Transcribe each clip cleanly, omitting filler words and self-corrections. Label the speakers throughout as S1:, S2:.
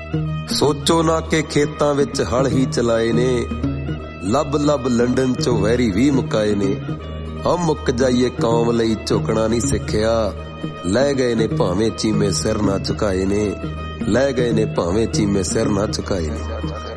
S1: ਸੋਚੋ ਨਾ ਕਿ ਖੇਤਾਂ ਵਿੱਚ ਹਲ ਹੀ ਚਲਾਏ ਨੇ, ਲੱਭ ਲੱਭ ਲੰਡਨ ਚੋਂ ਵੈਰੀ ਵੀ ਮੁਕਾਏ ਨੇ। ਹਮ ਮੁੱਕ ਜਾਈਏ ਕੌਮ ਲਈ ਝੁਕਣਾ ਨਹੀਂ ਸਿੱਖਿਆ, ਲੈ ਗਏ ਨੇ ਭਾਵੇਂ ਚੀਮੇ ਸਿਰ ਨਾ ਝੁਕਾਏ ਨੇ, ਲੈ ਗਏ ਨੇ ਭਾਵੇਂ ਚੀਮੇ ਸਿਰ ਨਾ ਝੁਕਾਏ ਨੇ।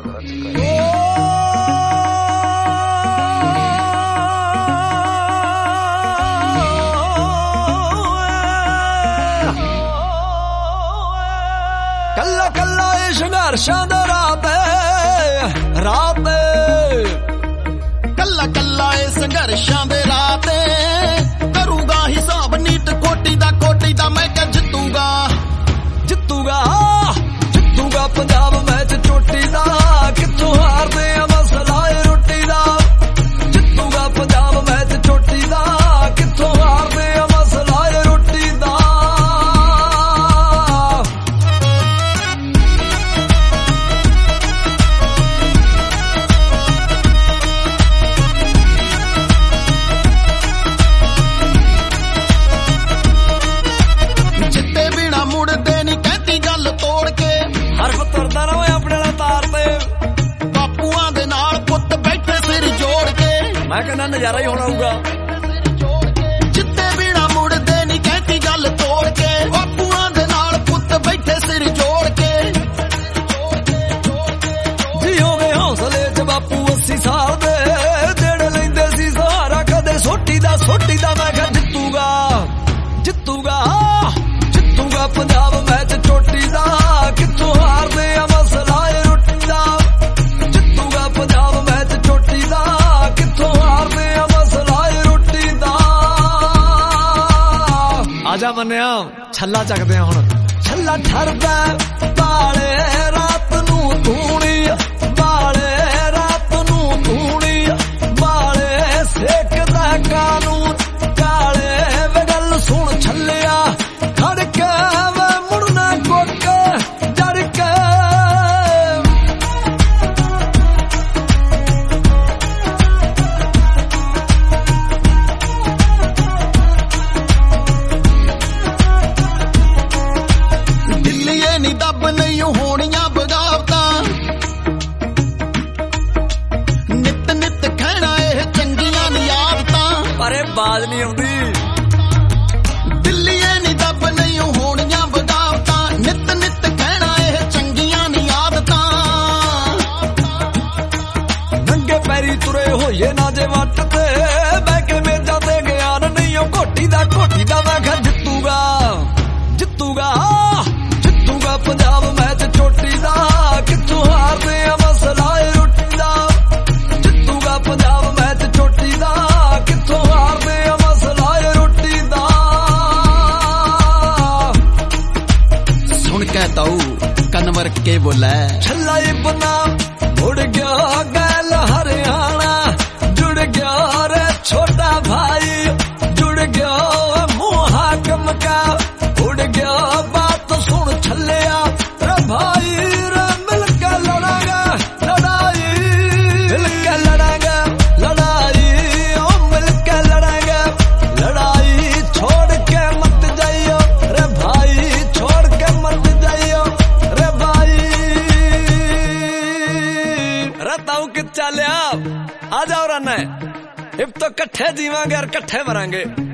S2: ਕੱਲਾ ਕੱਲਾ ਇਹ ਸੰਘਰਸ਼ਾਂ ਦਾ ਰਾਤ ਏ, ਰਾਤ ਏ,
S3: ਕੱਲਾ ਕੱਲਾ ਇਹ ਸੰਘਰਸ਼ਾਂ ਦੇ ਰਾਤ ਏ, ਕਰੂਗਾ ਹਿਸਾਬ ਨੀਤ ਕੋਟੀ ਦਾ ਮੈਂ ਕਿਹਾ ਜਿੱਤੂਗਾ
S2: ਜਿੱਤੂਗਾ ਜਿੱਤੂਗਾ ਪੰਜਾਬ ਮੈਚ ਚੋਟੀ ਦਾ, ਕਿੱਥੋਂ ਹਾਰਦੇ ਆ ਮਸਲਾ ਏ ਰੋਟੀ ਦਾ। ਜਿੱਤੂਗਾ ਪੰਜਾਬ ਮੈਚ ਚੋਟੀ ਦਾ, ਕਿੱਥੋਂ ਹਾਰਦੇ ਆ ਮਸਲਾ ਏ ਰੋਟੀ ਦਾ।
S3: ਜਿੱਤੇ ਬਿਨਾ ਮੁੜਦੇ ਨੀ ਕਹਿੰਦੀ ਗੱਲ ਤੋੜ ਕੇ,
S2: ਹਰਫ ਤੁਰਦਾ ਨਾ ਓਏ ਆਪਣੇ ਨਾਲ ਤਾਰ ਤੇ,
S3: ਬਾਪੂਆਂ ਦੇ ਨਾਲ ਪੁੱਤ ਬੈਠੇ ਸਿਰ ਜੋੜ ਕੇ,
S2: ਮੈਂ ਕਹਿੰਦਾ ਨਜ਼ਾਰਾ ਹੀ ਹੋਣਾ ਆਊਗਾ।
S3: ਜਿੱਤੇ ਬਿਨਾ ਮੁੜਦੇ ਨੀ ਕਹਿੰਦੀ ਗੱਲ ਤੋੜ ਕੇ, ਬਾਪੂਆਂ ਦੇ ਨਾਲ ਪੁੱਤ ਬੈਠੇ ਸਿਰ ਜੋੜ ਕੇ।
S2: ਜਿਉਂਦੇ ਹੌਸਲੇ ਚ ਬਾਪੂ 80 ਸਾਲ ਦੇ, ਜਿਹੜੇ ਲੈਂਦੇ ਸੀ ਸਹਾਰਾ ਕਦੇ ਸੋਟੀ ਦਾ ਮੈਂ ਕਿਹਾ ਜਿੱਤੂਗਾ ਜਿੱਤੂਗਾ ਜਿੱਤੂਗਾ ਪੰਜਾਬ ਮੈਚ ਚੋਟੀ ਦਾ, ਕਿੱਥੋਂ ਹਾਰਦੇ ਆ ਮਸਲਾ ਏ ਰੋਟੀ ਦਾ। ਜਿੱਤੂਗਾ ਪੰਜਾਬ ਮੈਚ ਚੋਟੀ ਦਾ, ਕਿੱਥੋਂ ਹਾਰਦੇ ਆ ਮਸਲਾ ਏ ਰੋਟੀ ਦਾ। ਆਜਾ ਮੰਨਿਆ ਛੱਲਾ ਚੱਕਦੇ ਆ ਹੁਣ, ਛੱਲਾ ਠਰਦਾ ਬਾਲੇ ਰਾਤ ਨੂੰ ਧੂਣੀ, ਬਾਲੇ ਰਾਤ ਨੂੰ ਧੂਣੀ, ਬਾਲੇ ਸੇਕਦਾ ਕਾਨੂੰਨ ਕਾਲੇ ਵੇ ਗੱਲ ਸੁਣ ਛੱਲਿਆ, ਖੜ ਕੇ ਵੇ ਮੁੜਨਾ ਕੁੱਕ ਜੜ ਕੇ।
S3: ਦਿੱਲੀਏ ਨੀ ਦੱਬ ਨਹੀਂ ਹੋਣੀਆਂ ਬਗਾਵਤਾਂ, ਨਿੱਤ ਨਿੱਤ ਕਹਿਣਾ ਇਹ ਚੰਗੀਆਂ ਨੀ ਆਦਤਾਂ,
S2: ਪਰ ਇਹ ਬਾਜ਼ ਨਹੀਂ ਆਉਂਦੀ।
S3: ਦਿੱਲੀਏ ਨੀ ਦੱਬ ਨਹੀਂ ਹੋਣੀਆਂ ਬਗਾਵਤਾਂ, ਨਿੱਤ ਨਿੱਤ ਕਹਿਣਾ ਇਹ ਚੰਗੀਆਂ ਨੀ ਆਦਤਾਂ।
S2: ਨੰਗੇ ਪੈਰੀ ਤੁਰੇ ਹੋਈਏ ਨਾ ਜੇ ਵੱਟ ਤੇ, ਬਹਿ ਕੇ ਮੇਜ਼ਾਂ ਤੇ ਗਿਆਨ ਨਹੀਂ ਉਹ ਘੋਟੀ ਦਾ ਮੈਂ ਕਿਹਾ ਜਿੱਤੂਗਾ ਜਿੱਤੂਗਾ ਜਿੱਤੂਗਾ ਪੰਜਾਬ ਮੈਚ ਚੋਟੀ ਦਾ, ਕਿੱਥੋਂ ਹਾਰਦੇ ਆ ਮਸਲਾ ਏ ਰੋਟੀ ਦਾ। ਜਿੱਤੂਗਾ ਪੰਜਾਬ ਮੈਚ ਚੋਟੀ ਦਾ, ਕਿੱਥੋਂ ਹਾਰਦੇ ਆ ਮਸਲਾ ਏ ਰੋਟੀ ਦਾ।
S3: ਸੁਣ ਕੇ ਤਾਊ ਕੰਨ ਵਰ ਕੇ ਬੋਲੇ,
S2: ਛੱਲਾ ਇਬਨਾ ਮੁੜ ਗਿਆ ਗੈਲ ਹਰਿਆਣਾ, ਜੁੜ ਗਿਆ ਰੇ ਛੋਟਾ ਭਾਈ, ਜੁੜ ਗਿਆ ਮੂੰਹ ਹਾਕਮ ਕਾ, ਉੜ ਗਿਆ ਬਾਤ ਸੁਣ ਛੱਲਿਆ ਰੇ ਭਾਈ ਰੇ ਮਿਲ ਕੇ ਲੜਾਂਗੇ ਲੜਾਈ, ਮਿਲ ਕੇ ਲੜਾਂਗੇ ਲੜਾਈ, ਓ ਮਿਲ ਕੇ ਲੜਾਂਗੇ ਲੜਾਈ, ਛੋੜ ਕੇ ਮਤ ਜਾਈਓ ਰੇ ਭਾਈ, ਛੋੜ ਕੇ ਮਤ ਜਾਈਓ ਰੇ ਭਾਈ। रताऊ कि चलिया आ जाओ रन, अब तो कट्ठे जीवांगे और कट्ठे मरांगे।